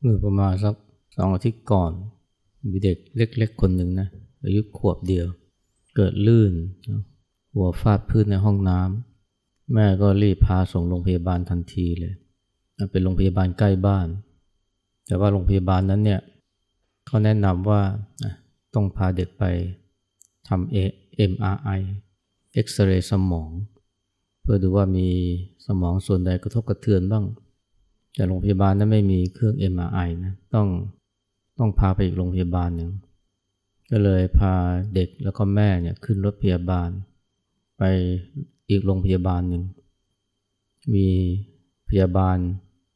เมื่อประมาณสัก2 อาทิตย์ก่อนมีเด็กเล็กๆคนหนึ่งนะอายุขวบเดียวเกิดลื่นหัวฟาดพื้นในห้องน้ำแม่ก็รีบพาส่งโรงพยาบาลทันทีเลยเป็นโรงพยาบาลใกล้บ้านแต่ว่าโรงพยาบาลนั้นเนี่ยเขาแนะนำว่าต้องพาเด็กไปทำ MRI เอ็กซเรย์สมองเพื่อดูว่ามีสมองส่วนใดกระทบกระเทือนบ้างแต่โรงพยาบาลนั้นไม่มีเครื่อง MRI นะต้องพาไปอีกโรงพยาบาลหนึ่งก็เลยพาเด็กแล้วก็แม่เนี่ยขึ้นรถพยาบาลไปอีกโรงพยาบาลหนึ่งมีพยาบาล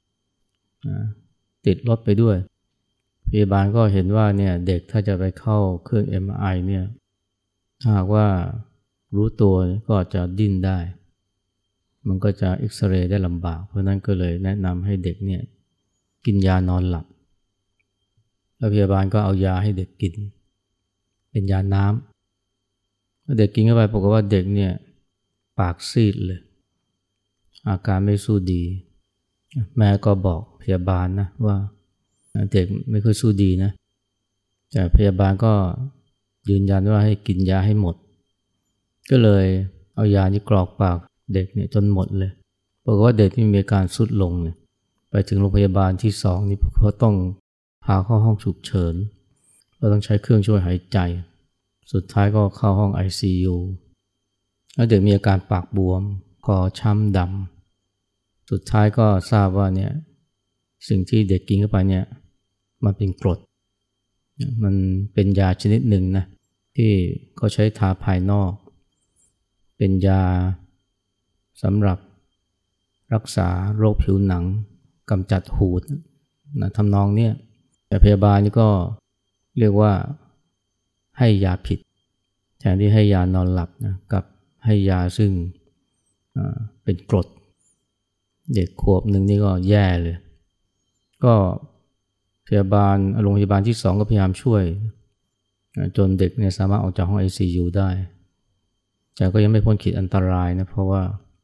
ติดรถไปด้วยพยาบาลก็เห็นว่าเนี่ยเด็กถ้าจะไปเข้าเครื่อง MRI เนี่ยถ้าหากว่ารู้ตัวก็จะดิ้นได้มันก็จะเอ็กซเรย์ได้ลำบากเพราะนั้นก็เลยแนะนำให้เด็กเนี่ยกินยานอนหลับแล้วพยาบาลก็เอายาให้เด็กกินเป็นยาน้ำเด็กกินเข้าไปปรากฏว่าเด็กเนี่ยปากซีดเลยอาการไม่สู้ดีแม่ก็บอกพยาบาลนะว่าเด็กไม่ค่อยสู้ดีนะแต่พยาบาลก็ยืนยันว่าให้กินยาให้หมดก็เลยเอายาที่กรอกปากเด็กเนี่ยจนหมดเลยปรากฏว่าเด็กที่มีอาการทรุดลงเนี่ยไปถึงโรงพยาบาลที่2นี่เขาต้องพาเข้าห้องฉุกเฉินเราต้องใช้เครื่องช่วยหายใจสุดท้ายก็เข้าห้อง ICU แล้วเด็กมีอาการปากบวมคอช้ำดำสุดท้ายก็ทราบว่าเนี่ยสิ่งที่เด็กกินเข้าไปเนี่ยมันเป็นกรดมันเป็นยาชนิดหนึ่งนะที่เขาใช้ทาภายนอกเป็นยาสำหรับรักษาโรคผิวหนังกำจัดหูดนะทำนองเนี่ยแต่พยาบาลนี่ก็เรียกว่าให้ยาผิดแทนที่ให้ยานอนหลับนะกับให้ยาซึ่งเป็นกรดเด็กขวบหนึ่งนี่ก็แย่เลยก็พยาบาลโรงพยาบาลที่2ก็พยายามช่วยจนเด็กเนี่ยสามารถออกจากห้อง ICU ได้แต่ก็ยังไม่พ้นขีดอันตรายนะเพราะว่า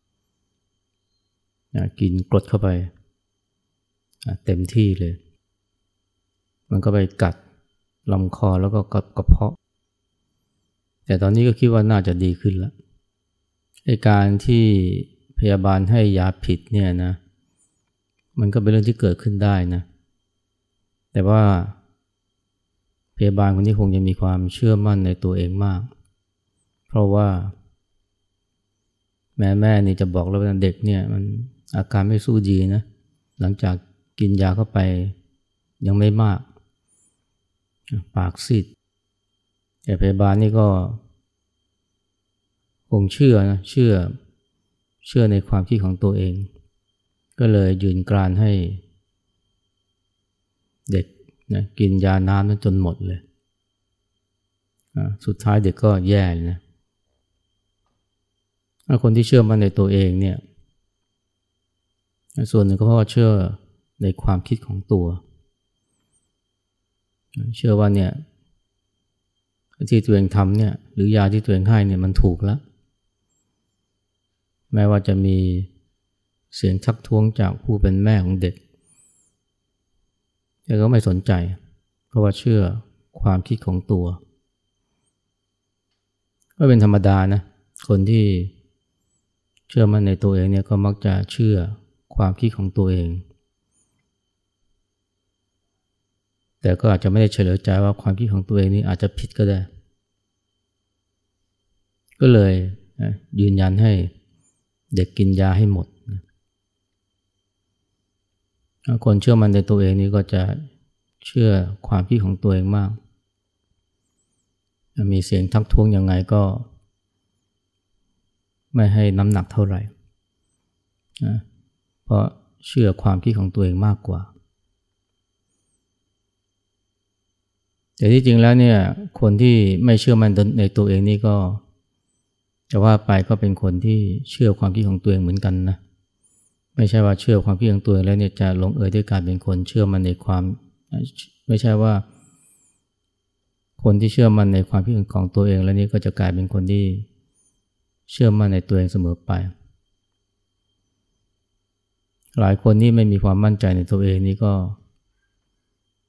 กินกรดเข้าไปเต็มที่เลยมันก็ไปกัดลำคอแล้วก็กระเพาะแต่ตอนนี้ก็คิดว่าน่าจะดีขึ้นแล้วการที่พยาบาลให้ยาผิดเนี่ยนะมันก็เป็นเรื่องที่เกิดขึ้นได้นะแต่ว่าพยาบาลคนนี้คงจะมีความเชื่อมั่นในตัวเองมากเพราะว่าแม่นี่จะบอกแล้วว่าเด็กเนี่ยมันอาการไม่สู้ดีนะหลังจากกินยาเข้าไปยังไม่มากปากซีดแต่พยาบาลนี่ก็คงเชื่อในความคิดของตัวเองก็เลยยืนกรานให้เด็กนะกินยาน้ำนั้นจนหมดเลยสุดท้ายเด็กก็แย่เลยนะคนที่เชื่อมั่นในตัวเองเนี่ยส่วนหนึ่งก็เพราะว่าเชื่อในความคิดของตัวเชื่อว่าเนี่ยที่ตัวเองทำเนี่ยหรือยาที่ตัวเองให้เนี่ยมันถูกแล้วแม้ว่าจะมีเสียงทักท้วงจากผู้เป็นแม่ของเด็กแต่ก็ไม่สนใจเพราะว่าเชื่อความคิดของตัวก็เป็นธรรมดานะคนที่เชื่อมั่นในตัวเองเนี่ยก็มักจะเชื่อความคิดของตัวเองแต่ก็อาจจะไม่ได้เฉลียวใจว่าความคิดของตัวเองนี่อาจจะผิดก็ได้ก็เลยยืนยันให้เด็กกินยาให้หมดคนเชื่อมั่นในตัวเองนี่ก็จะเชื่อความคิดของตัวเองมากมีเสียงทักท้วงยังไงก็ไม่ให้น้ำหนักเท่าไหร่เพราะเชื่อความคิดของตัวเองมากกว่าแต่ที่จริงแล้วเนี่ยคนที่ไม่เชื่อมั่นในตัวเองนี่ก็จะว่าไปก็เป็นคนที่เชื่อความคิดของตัวเองเหมือนกันนะไม่ใช่ว่าเชื่อความคิดของตัวเองแล้วเนี่ยจะลงเอยด้วยการเป็นคนเชื่อมั่นในความไม่ใช่ว่าคนที่เชื่อมั่นในความคิดของตัวเองแล้วนี่ก็จะกลายเป็นคนที่เชื่อมั่นในตัวเองเสมอไปหลายคนนี่ไม่มีความมั่นใจในตัวเองนี่ก็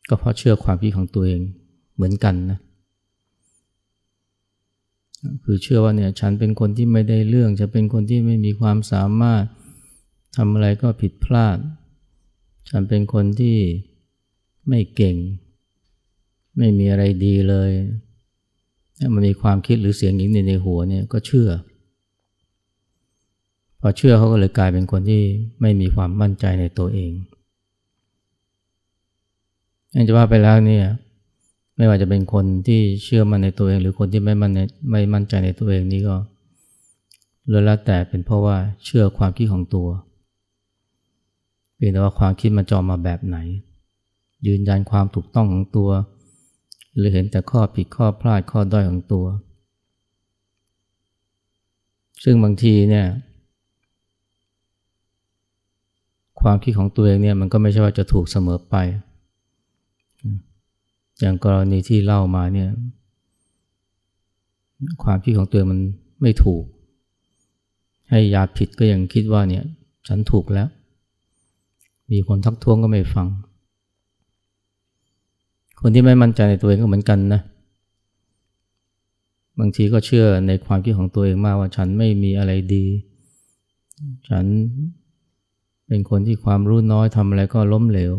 ก็เพราะเชื่อความคิดของตัวเองเหมือนกันนะคือเชื่อว่าเนี่ยฉันเป็นคนที่ไม่ได้เรื่องฉันเป็นคนที่ไม่มีความสามารถทำอะไรก็ผิดพลาดฉันเป็นคนที่ไม่เก่งไม่มีอะไรดีเลยมันมีความคิดหรือเสียงอย่างนี้ในหัวเนี่ยก็เชื่อพอเชื่อเขาก็เลยกลายเป็นคนที่ไม่มีความมั่นใจในตัวเองจะว่าไปแล้วเนี่ยไม่ว่าจะเป็นคนที่เชื่อมั่นในตัวเองหรือคนที่ไม่มั่นใจในตัวเองนี่ก็ล้วนแล้วแต่เป็นเพราะว่าเชื่อความคิดของตัวเพียงแต่ว่าความคิดมันจะออกมาแบบไหนยืนยันความถูกต้องของตัวหรือเห็นแต่ข้อผิดข้อพลาดข้อด้อยของตัวซึ่งบางทีเนี่ยความคิดของตัวเองเนี่ยมันก็ไม่ใช่ว่าจะถูกเสมอไปอย่างกรณีที่เล่ามาเนี่ยความคิดของตัวเองมันไม่ถูกให้ยาผิดก็ยังคิดว่าเนี่ยฉันถูกแล้วมีคนทักท้วงก็ไม่ฟังคนที่ไม่มั่นใจในตัวเองก็เหมือนกันนะบางทีก็เชื่อในความคิดของตัวเองมากว่าฉันไม่มีอะไรดีฉันเป็นคนที่ความรู้น้อยทำอะไรก็ล้มเหลว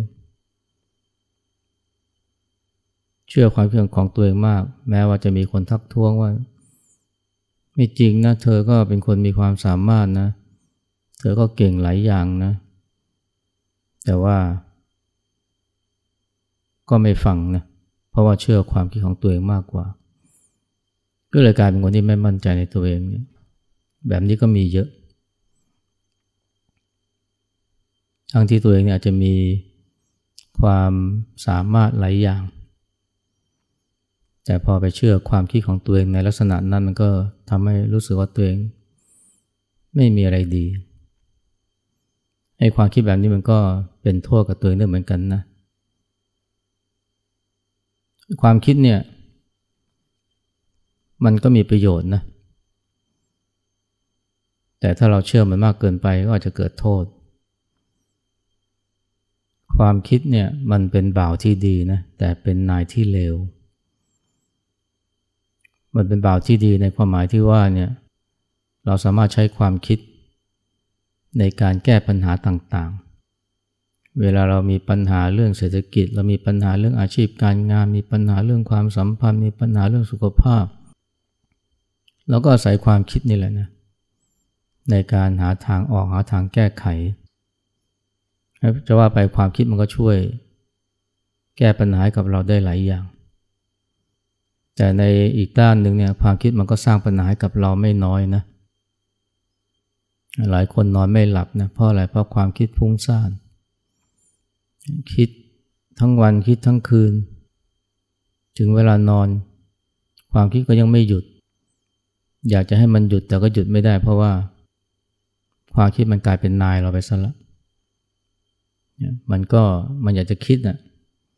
เชื่อความคิดของตัวเองมากแม้ว่าจะมีคนทักท้วงว่าไม่จริงนะเธอก็เป็นคนมีความสามารถนะเธอก็เก่งหลายอย่างนะแต่ว่าก็ไม่ฟังนะเพราะว่าเชื่อความคิดของตัวเองมากกว่าก็เลยกลายเป็นคนที่ไม่มั่นใจในตัวเองเนี่ยแบบนี้ก็มีเยอะทั้งที่ตัวเองเนี่ยอาจจะมีความสามารถหลายอย่างแต่พอไปเชื่อความคิดของตัวเองในลักษณะนั้นมันก็ทำให้รู้สึกว่าตัวเองไม่มีอะไรดีให้ความคิดแบบนี้มันก็เป็นโทษกับตัวเองด้วยเหมือนกันนะความคิดเนี่ยมันก็มีประโยชน์นะแต่ถ้าเราเชื่อมันมากเกินไปก็อาจจะเกิดโทษความคิดเนี่ยมันเป็นบ่าวที่ดีนะแต่เป็นนายที่เลวมันเป็นบ่าวที่ดีในความหมายที่ว่าเนี่ยเราสามารถใช้ความคิดในการแก้ปัญหาต่างๆเวลาเรามีปัญหาเรื่องเศรษฐกิจเรามีปัญหาเรื่องอาชีพการงานมีปัญหาเรื่องความสัมพันธ์มีปัญหาเรื่องสุขภาพเราก็อาศัยความคิดนี่แหละนะในการหาทางออกหาทางแก้ไขจะว่าไปความคิดมันก็ช่วยแก้ปัญหาให้กับเราได้หลายอย่างแต่ในอีกด้านหนึ่งเนี่ยความคิดมันก็สร้างปัญหาให้กับเราไม่น้อยนะหลายคนนอนไม่หลับนะเพราะอะไรเพราะความคิดฟุ้งซ่านคิดทั้งวันคิดทั้งคืนถึงเวลานอนความคิดก็ยังไม่หยุดอยากจะให้มันหยุดแต่ก็หยุดไม่ได้เพราะว่าความคิดมันกลายเป็นนายเราไปซะแล้วมันอยากจะคิดนะ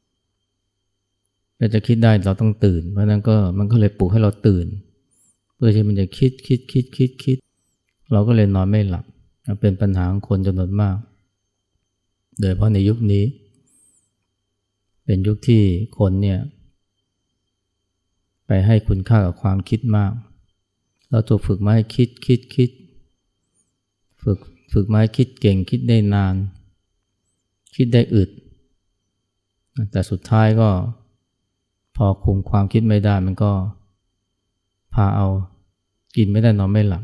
เราจะคิดได้เราต้องตื่นเพราะนั้นก็มันก็เลยปลุกให้เราตื่นเพื่อที่มันจะคิดเราก็เลยนอนไม่หลับเป็นปัญหาของคนจำนวนมากโดยเฉพาะในยุคนี้เป็นยุคที่คนเนี่ยไปให้คุณค่ากับความคิดมากเราถูกฝึกมาให้คิดฝึกมาให้คิดเก่งคิดได้นานคิดได้อึดแต่สุดท้ายก็พอคุมความคิดไม่ได้มันก็พาเอากินไม่ได้นอนไม่หลับ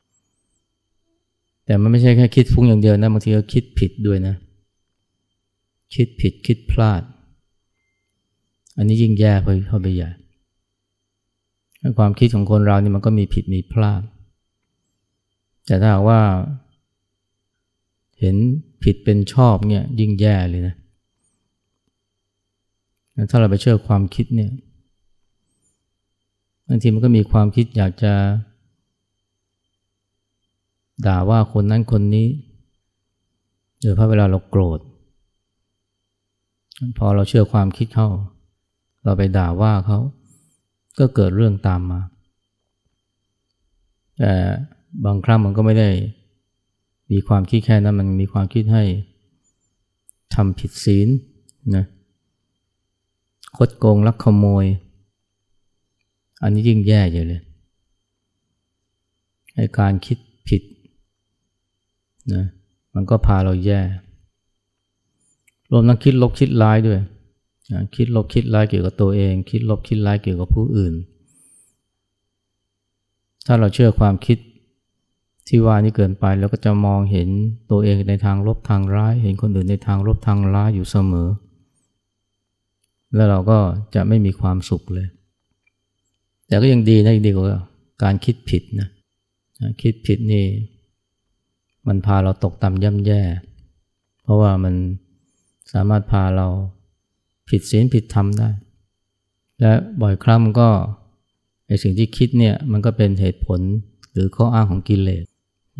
แต่มันไม่ใช่แค่คิดฟุ้งอย่างเดียวนะบางทีก็คิดผิดด้วยนะคิดผิดคิดพลาดอันนี้ยิ่งแย่เข้าไปใหญ่ความคิดของคนเรานี่มันก็มีผิดมีพลาดแต่ถ้าหากว่าเห็นผิดเป็นชอบเนี่ยยิ่งแย่เลยนะถ้าเราไปเชื่อความคิดเนี่ยบางทีมันก็มีความคิดอยากจะด่าว่าคนนั้นคนนี้โดยเฉพาะเวลาเราโกรธพอเราเชื่อความคิดเขาเราไปด่าว่าเขาก็เกิดเรื่องตามมาแต่บางครั้งมันก็ไม่ได้มีความคิดแค่นั้นมันมีความคิดให้ทำผิดศีลนะคดโกงลักขโมยอันนี้ยิ่งแย่อยู่เลยไอ้การคิดผิดนะมันก็พาเราแย่รวมทั้งคิดลบคิดร้ายด้วยนะคิดลบคิดร้ายเกี่ยวกับตัวเองคิดลบคิดร้ายเกี่ยวกับผู้อื่นถ้าเราเชื่อความคิดที่ว่านี้เกินไปเราก็จะมองเห็นตัวเองในทางลบทางร้ายเห็นคนอื่นในทางลบทางร้ายอยู่เสมอแล้วเราก็จะไม่มีความสุขเลยแต่ก็ยังดีนะยังดีกว่าการคิดผิดนะคิดผิดนี่มันพาเราตกต่ำย่ำแย่เพราะว่ามันสามารถพาเราผิดศีลผิดธรรมได้และบ่อยครั้งมันก็ไอ้สิ่งที่คิดเนี่ยมันก็เป็นเหตุผลหรือข้ออ้างของกิเลส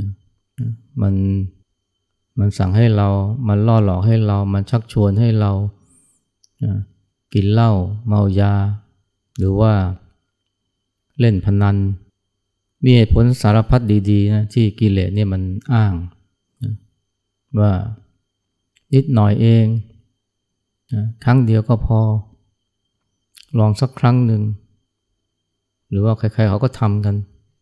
มันสั่งให้เรามันล่อหลอกให้เรามันชักชวนให้เรากินเหล้าเมายาหรือว่าเล่นพนันมีเหตุผลสารพัดดีๆนะที่กิเลสเนี่ยมันอ้างว่านิดหน่อยเองครั้งเดียวก็พอลองสักครั้งหนึ่งหรือว่าใครๆเขาก็ทำกัน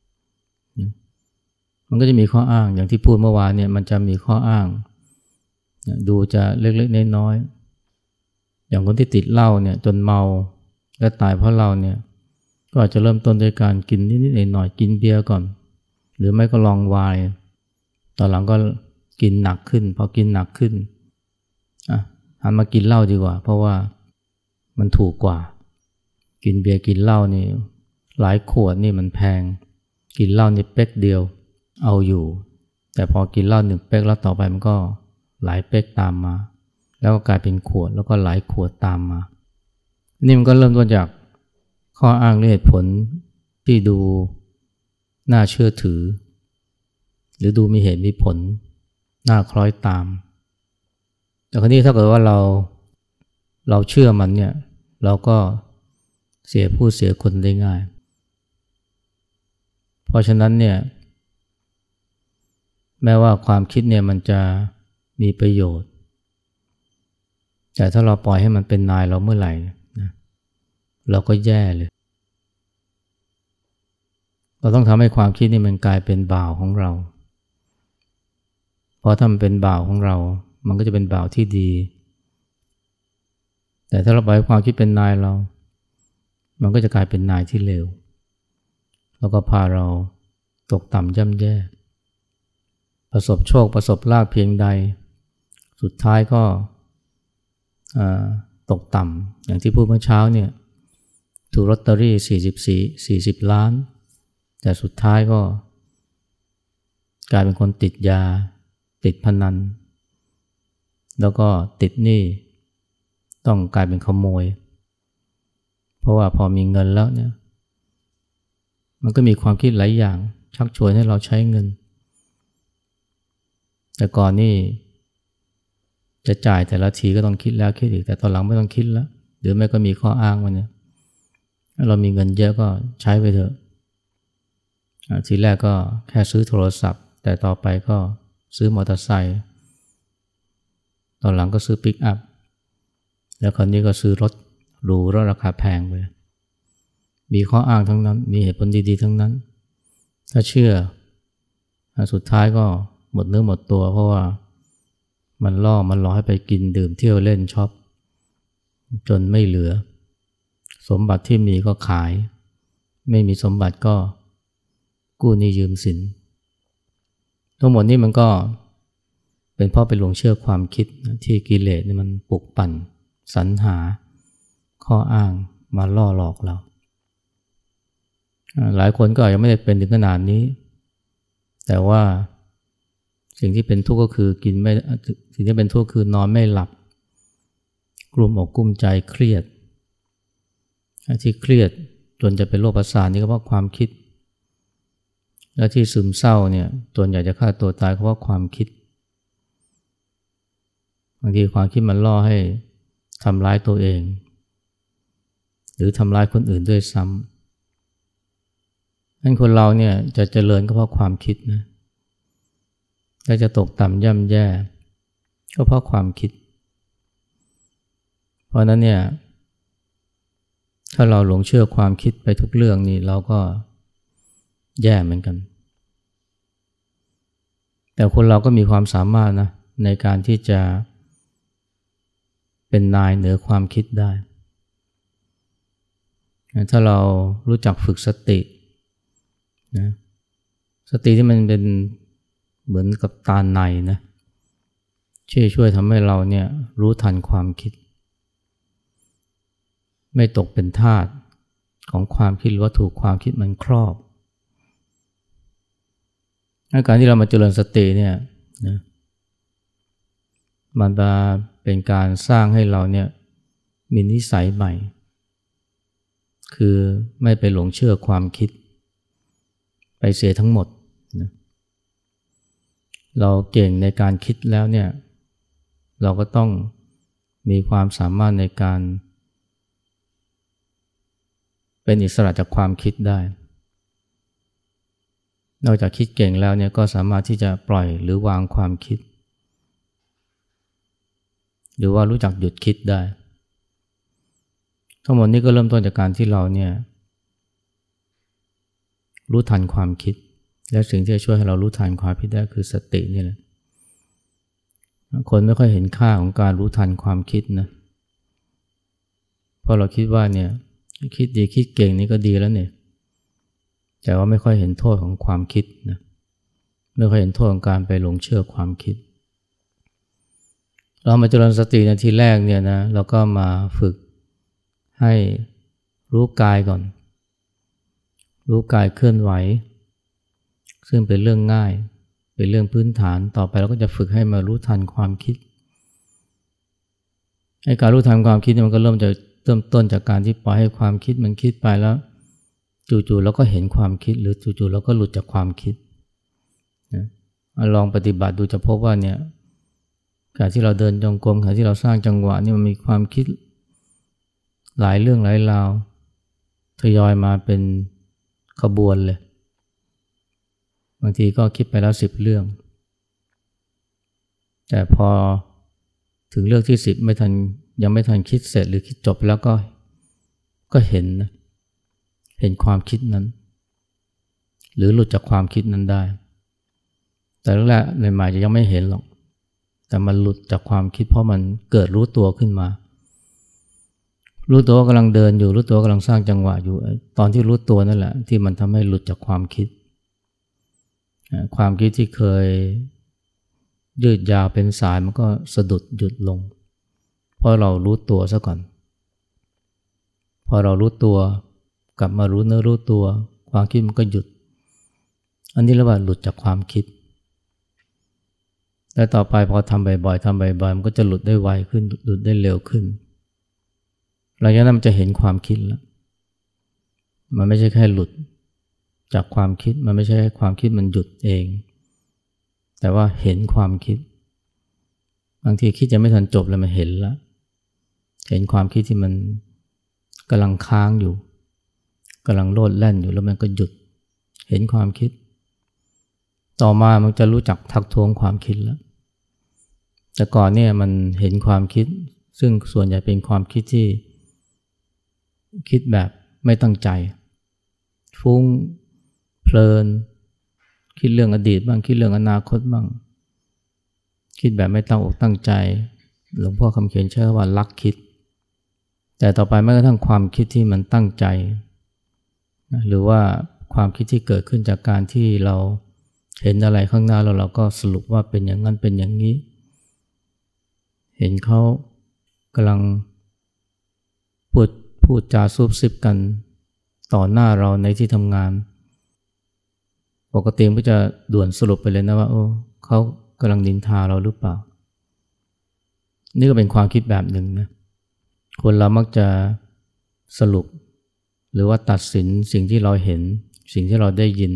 มันก็จะมีข้ออ้างอย่างที่พูดเมื่อวานเนี่ยมันจะมีข้ออ้างดูจะเล็กๆน้อยๆอย่างคนที่ติดเหล้าเนี่ยจนเมาและตายเพราะเหล้าเนี่ยก็อาจจะเริ่มต้นด้วยการกินนิดๆหน่อยๆกินเบียร์ก่อนหรือไม่ก็ลองไวน์ตอนหลังก็กินหนักขึ้นพอกินหนักขึ้นหันมากินเหล้าดีกว่าเพราะว่ามันถูกกว่ากินเบียร์กินเหล้านี่หลายขวดนี่มันแพงกินเหล้านี่เป๊กเดียวเอาอยู่แต่พอกินเหล้า1เป๊กแล้วต่อไปมันก็หลายเป๊กตามมาแล้วก็กลายเป็นขวดแล้วก็หลายขวดตามมานี่มันก็เริ่มต้นจากข้ออ้างเหตุผลที่ดูน่าเชื่อถือหรือดูมีเหตุมีผลน่าคล้อยตามแต่คราวนี้ถ้าเกิดว่าเราเชื่อมันเนี่ยเราก็เสียผู้เสียคนได้ง่ายเพราะฉะนั้นเนี่ยแม้ว่าความคิดเนี่ยมันจะมีประโยชน์แต่ถ้าเราปล่อยให้มันเป็นนายเราเมื่อไหร่นะเราก็แย่เลยเราต้องทำให้ความคิดนี่มันกลายเป็นบ่าวของเราเพราะถ้ามันเป็นบ่าวของเรามันก็จะเป็นบ่าวที่ดีแต่ถ้าเราปล่อยให้ความคิดเป็นนายเรามันก็จะกลายเป็นนายที่เลวแล้วก็พาเราตกต่ำย่ำแย่ประสบโชคประสบลาภเพียงใดสุดท้ายก็ตกต่ำอย่างที่พูดเมื่อเช้าเนี่ยถูกลอตเตอรี่40 ล้านแต่สุดท้ายก็กลายเป็นคนติดยาติดพนันแล้วก็ติดหนี้ต้องกลายเป็นขโมยเพราะว่าพอมีเงินแล้วเนี่ยมันก็มีความคิดหลายอย่างชักชวนให้เราใช้เงินแต่ก่อนนี่จะจ่ายแต่ละทีก็ต้องคิดแล้วคิดอีกแต่ตอนหลังไม่ต้องคิดแล้วหรือไม่ก็มีข้ออ้างว่าเนี่ยเรามีเงินเยอะก็ใช้ไปเถอะทีแรกก็แค่ซื้อโทรศัพท์แต่ต่อไปก็ซื้อมอเตอร์ไซค์ตอนหลังก็ซื้อปิกอัพแล้วคราวนี้ก็ซื้อรถหรูรถราคาแพงไปมีข้ออ้างทั้งนั้นมีเหตุผลดีๆทั้งนั้นถ้าเชื่อสุดท้ายก็หมดเนื้อหมดตัวเพราะว่ามันหลอกให้ไปกินดื่มเที่ยวเล่นช็อปจนไม่เหลือสมบัติที่มีก็ขายไม่มีสมบัติก็กู้หนี้ยืมสินทั้งหมดนี้มันก็เป็นเพราะไปหลงเชื่อความคิดที่กิเลสมันปลุกปั่นสรรหาข้ออ้างมาล่อหลอกเราหลายคนก็อาจจะไม่ได้เป็นถึงขนาดนี้แต่ว่าสิ่งที่เป็นทุกข์ก็คือสิ่งที่เป็นทุกข์คือนอนไม่หลับกลุ้มอกกลุ้มใจเครียดที่เครียดจนจะเป็นโรคประสาทนี่ก็เพราะความคิดและที่ซึมเศร้าเนี่ยจนอยากจะฆ่าตัวตายก็เพราะความคิดบางทีความคิดมันล่อให้ทำร้ายตัวเองหรือทำร้ายคนอื่นด้วยซ้ำงั้นคนเราเนี่ยจะเจริญก็เพราะความคิดนะและจะตกต่ำย่ำแย่ก็เพราะความคิดเพราะนั้นเนี่ยถ้าเราหลงเชื่อความคิดไปทุกเรื่องนี่เราก็แย่เหมือนกันแต่คนเราก็มีความสามารถนะในการที่จะเป็นนายเหนือความคิดได้ถ้าเรารู้จักฝึกสตินะสติที่มันเป็นเหมือนกับตาในนะช่วยทำให้เราเนี่ยรู้ทันความคิดไม่ตกเป็นทาสของความคิดหรือว่าถูกความคิดมันครอบการที่เรามาเจริญสติเนี่ยนะมันจะเป็นการสร้างให้เราเนี่ยมีนิสัยใหม่คือไม่ไปหลงเชื่อความคิดไปเสียทั้งหมดนะเราเก่งในการคิดแล้วเนี่ยเราก็ต้องมีความสามารถในการเป็นอิสระจากความคิดได้นอกจากคิดเก่งแล้วเนี่ยก็สามารถที่จะปล่อยหรือวางความคิดหรือว่ารู้จักหยุดคิดได้ทั้งหมดนี้ก็เริ่มต้นจากการที่เราเนี่ยรู้ทันความคิดและสิ่งที่จะช่วยให้เรารู้ทันความคิดได้คือสตินี่แหละคนไม่ค่อยเห็นค่าของการรู้ทันความคิดนะเพราะเราคิดว่าเนี่ยคิดดีคิดเก่งนี่ก็ดีแล้วเนี่ยแต่ว่าไม่ค่อยเห็นโทษของความคิดนะไม่ค่อยเห็นโทษของการไปหลงเชื่อความคิดเรามาเจริญสติในทีแรกเนี่ยนะเราก็มาฝึกให้รู้กายก่อนรู้กายเคลื่อนไหวซึ่งเป็นเรื่องง่ายเป็นเรื่องพื้นฐานต่อไปเราก็จะฝึกให้มารู้ทันความคิดให้การรู้ทันความคิดมันก็เริ่มต้นจากการที่ปล่อยให้ความคิดมันคิดไปแล้วจู่ๆเราก็เห็นความคิดหรือจู่ๆเราก็หลุดจากความคิดนะลองปฏิบัติดูจะพบว่าเนี่ยการที่เราเดินจงกรมการที่เราสร้างจังหวะนี่มันมีความคิดหลายเรื่องหลายราวทยอยมาเป็นขบวนเลยบางทีก็คิดไปแล้ว10 เรื่องแต่พอถึงเรื่องที่10ยังไม่ทันคิดเสร็จหรือคิดจบแล้วก็เห็นนะเห็นความคิดนั้นหรือหลุดจากความคิดนั้นได้แต่แรกๆในหมายจะยังไม่เห็นหรอกแต่มันหลุดจากความคิดเพราะมันเกิดรู้ตัวขึ้นมารู้ตัวว่ากำลังเดินอยู่รู้ตัวกำลังสร้างจังหวะอยู่ตอนที่รู้ตัวนั่นแหละที่มันทำให้หลุดจากความคิดความคิดที่เคยยืดยาวเป็นสายมันก็สะดุดหยุดลงเพราะเรารู้ตัวซะก่อนพอเรารู้ตัวกลับมารู้เนื้อรู้ตัวความคิดมันก็หยุดอันนี้เรียกว่าหลุดจากความคิดและต่อไปพอทำบ่อยๆมันก็จะหลุดได้ไวขึ้นหลุดได้เร็วขึ้นหลังจากนั้นมันจะเห็นความคิดแล้วมันไม่ใช่แค่หลุดจากความคิดมันไม่ใช่แค่ความคิดมันหยุดเองแต่ว่าเห็นความคิดบางทีคิดจะไม่ทันจบแล้วมันเห็นแล้วเห็นความคิดที่มันกำลังค้างอยู่กำลังโลดแล่นอยู่แล้วมันก็หยุดเห็นความคิดต่อมามันจะรู้จักทักท้วงความคิดแล้วแต่ก่อนเนี่ยมันเห็นความคิดซึ่งส่วนใหญ่เป็นความคิดที่คิดแบบไม่ตั้งใจฟุ้งเพลินคิดเรื่องอดีตบ้างคิดเรื่องอนาคตบ้างคิดแบบไม่ตั้งอกตั้งใจหลวงพ่อคำเขียนใช้คำว่าลักคิดแต่ต่อไปแม้กระทั่งความคิดที่มันตั้งใจหรือว่าความคิดที่เกิดขึ้นจากการที่เราเห็นอะไรข้างหน้าแล้วเราก็สรุปว่าเป็นอย่างนั้นเป็นอย่างนี้เห็นเขากำลังพูดจาซุบซิบกันต่อหน้าเราในที่ทำงานปกติก็จะด่วนสรุปไปเลยนะว่าเขากำลังนินทาเราหรือเปล่านี่ก็เป็นความคิดแบบหนึ่งนะคนเรามักจะสรุปหรือว่าตัดสินสิ่งที่เราเห็นสิ่งที่เราได้ยิน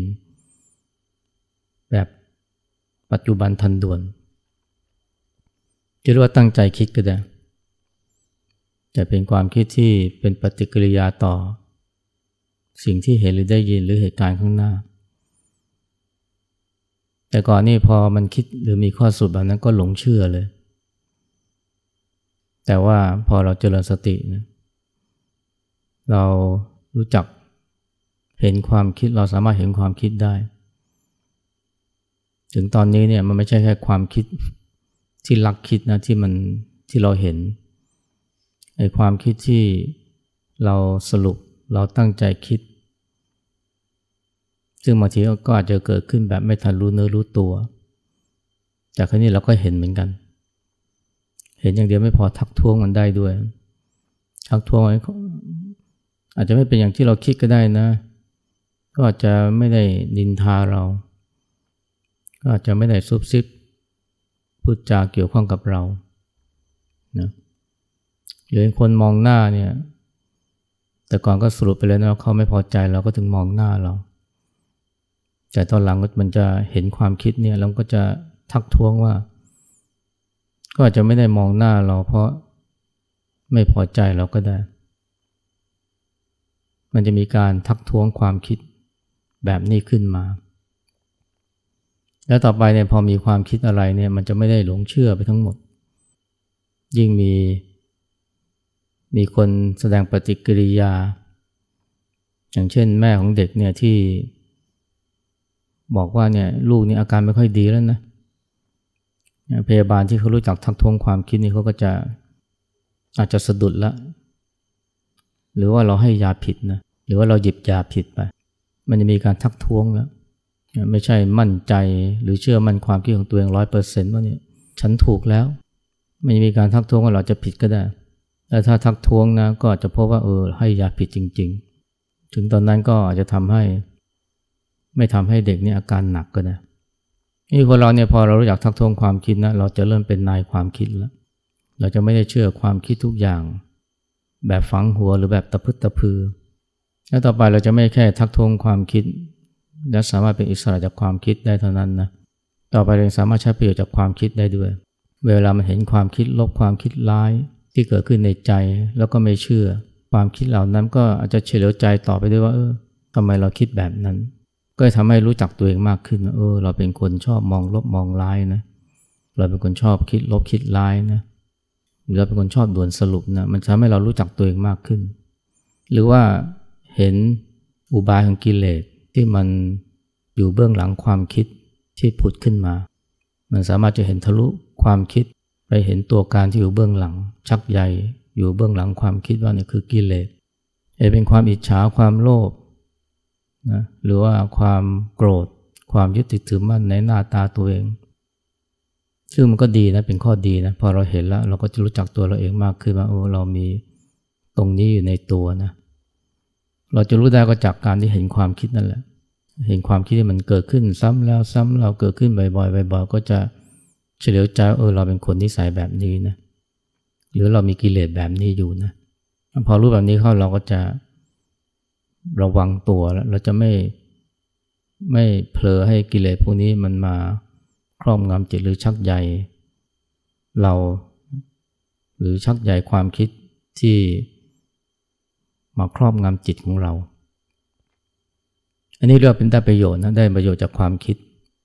แบบปัจจุบันทันด่วนจะเรียกว่าตั้งใจคิดก็ได้แต่เป็นความคิดที่เป็นปฏิกิริยาต่อสิ่งที่เห็นหรือได้ยินหรือเหตุการณ์ข้างหน้าแต่ก่อนนี่พอมันคิดหรือมีข้อสรุปแบบนั้นก็หลงเชื่อเลยแต่ว่าพอเราเจริญสตินะเรารู้จักเห็นความคิดเราสามารถเห็นความคิดได้ถึงตอนนี้เนี่ยมันไม่ใช่แค่ความคิดที่ลักคิดนะที่เราเห็นไอ้ความคิดที่เราสรุปเราตั้งใจคิดซึ่งบางทีก็อาจจะเกิดขึ้นแบบไม่ทันรู้เนื้อรู้ตัวจากนี้เราก็เห็นเหมือนกันเห็นอย่างเดียวไม่พอทักท้วงมันได้ด้วยทักท้วงอาจจะไม่เป็นอย่างที่เราคิดก็ได้นะก็อาจจะไม่ได้นินทาเราก็อาจจะไม่ได้ซุบซิบพูดจาเกี่ยวข้องกับเรานะหรือคนมองหน้าเนี่ยแต่ก่อนก็สรุปไปแล้วนะว่าเขาไม่พอใจเราก็ถึงมองหน้าเราแต่ตอนหลังมันจะเห็นความคิดเนี่ยเราก็จะทักท้วงว่าก็อาจจะไม่ได้มองหน้าเราเพราะไม่พอใจเราก็ได้มันจะมีการทักท้วงความคิดแบบนี้ขึ้นมาแล้วต่อไปเนี่ยพอมีความคิดอะไรเนี่ยมันจะไม่ได้หลงเชื่อไปทั้งหมดยิ่งมีคนแสดงปฏิกิริยาอย่างเช่นแม่ของเด็กเนี่ยที่บอกว่าเนี่ยลูกนี่อาการไม่ค่อยดีแล้วนะพยาบาลที่เขารู้จักทักท้วงความคิดนี่เขาก็จะอาจจะสะดุดละหรือว่าเราให้ยาผิดนะหรือว่าเราหยิบยาผิดไปมันจะมีการทักท้วงแล้วไม่ใช่มั่นใจหรือเชื่อมั่นความคิดของตัวเอง 100% ว่าเนี่ยฉันถูกแล้วไม่มีการทักท้วงว่าเราจะผิดก็ได้แต่ถ้าทักท้วงนะก็อาจจะพบว่าให้ยาผิดจริงๆถึงตอนนั้นก็อาจจะไม่ทำให้เด็กนี่อาการหนักก็ได้นี่คนเราเนี่ยพอเรารู้จักทักท้วงความคิดนะเราจะเริ่มเป็นนายความคิดแล้วเราจะไม่ได้เชื่อความคิดทุกอย่างแบบฝังหัวหรือแบบตะพึดตะพือแล้วต่อไปเราจะไม่แค่ทักท้วงความคิดและสามารถเป็นอิสระจากความคิดได้เท่านั้นนะต่อไปเราสามารถใช้ประโยชน์จากความคิดได้ด้วยเวลามันเห็นความคิดลบความคิดร้ายที่เกิดขึ้นในใจแล้วก็ไม่เชื่อความคิดเหล่านั้นก็อาจจะเฉลียวใจต่อไปด้วยว่าทำไมเราคิดแบบนั้นก็ทำให้รู้จักตัวเองมากขึ้นเราเป็นคนชอบมองลบมองร้ายนะเราเป็นคนชอบคิดลบคิดร้ายนะหรือเราเป็นคนชอบด่วนสรุปนะมันทำให้เรารู้จักตัวเองมากขึ้นหรือว่าเห็นอุบายของกิเลสที่มันอยู่เบื้องหลังความคิดที่ผุดขึ้นมามันสามารถจะเห็นทะลุความคิดไปเห็นตัวการที่อยู่เบื้องหลังชักใยอยู่เบื้องหลังความคิดว่านี่คือกิเลสเป็นความอิจฉาความโลภนะหรือว่าความโกรธความยึดติดถือมั่นในหน้าตาตัวเองซึ่งมันก็ดีนะเป็นข้อดีนะพอเราเห็นแล้วเราก็จะรู้จักตัวเราเองมากขึ้นว่าเรามีตรงนี้อยู่ในตัวนะเราจะรู้ได้ก็จากการที่เห็นความคิดนั่นแหละเห็นความคิดที่มันเกิดขึ้นซ้ำแล้วซ้ำเราเกิดขึ้นบ่อยๆบ่อยๆก็จะเฉลียวใจเราเป็นคนนิสัยแบบนี้นะหรือเรามีกิเลสแบบนี้อยู่นะพอรู้แบบนี้เข้าเราก็จะระวังตัวแล้วเราจะไม่เผลอให้กิเลสพวกนี้มันมาครอบงำจิตหรือชักใยเราหรือชักใยความคิดที่มาครอบงำจิตของเราอันนี้เรียกเป็นได้ประโยชน์นะได้ประโยชน์จากความคิด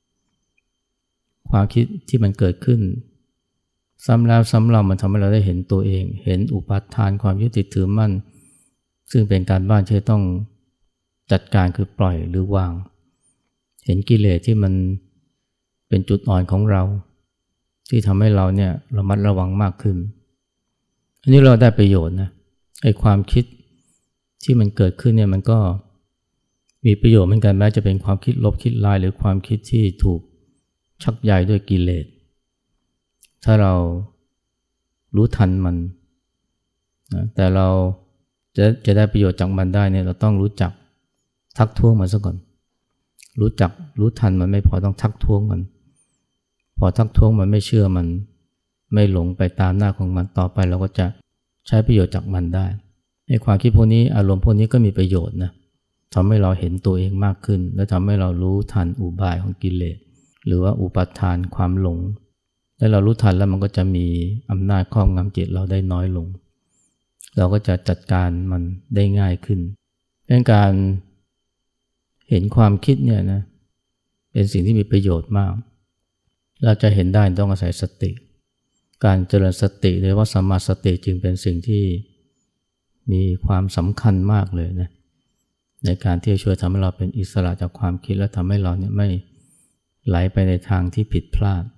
ที่มันเกิดขึ้นซ้ำแล้วซ้ำเล่ามันทำให้เราได้เห็นตัวเองเห็นอุปาทานความยึดติดถือมั่นซึ่งเป็นการบ้านที่ต้องจัดการคือปล่อยหรือวางเห็นกิเลสที่มันเป็นจุดอ่อนของเราที่ทำให้เราเนี่ยระมัดระวังมากขึ้นอันนี้เราได้ประโยชน์นะไอ้ความคิดที่มันเกิดขึ้นเนี่ยมันก็มีประโยชน์เหมือนกันแม้จะเป็นความคิดลบคิดร้ายหรือความคิดที่ถูกชักใยด้วยกิเลสถ้าเรารู้ทันมันนะแต่เราจะได้ประโยชน์จากมันได้เนี่ยเราต้องรู้จักทักท้วงมันซะก่อนรู้ทันมันไม่พอต้องทักท้วงมันพอทักท้วงมันไม่เชื่อมันไม่หลงไปตามหน้าของมันต่อไปเราก็จะใช้ประโยชน์จากมันได้ไอ้ความคิดพวกนี้อารมณ์พวกนี้ก็มีประโยชน์นะทำให้เราเห็นตัวเองมากขึ้นและทำให้เรารู้ทันอุบายของกิเลสหรือว่าอุปาทานความหลงและเรารู้ทันแล้วมันก็จะมีอำนาจครอบงำจิตเราได้น้อยลงเราก็จะจัดการมันได้ง่ายขึ้นเป็นการเห็นความคิดเนี่ยนะเป็นสิ่งที่มีประโยชน์มากเราจะเห็นได้ต้องอาศัยสติการเจริญสติหรือว่าสัมมาสติจึงเป็นสิ่งที่มีความสำคัญมากเลยนะในการที่จะช่วยทำให้เราเป็นอิสระจากความคิดและทำให้เราเนี่ยไม่ไหลไปในทางที่ผิดพลาด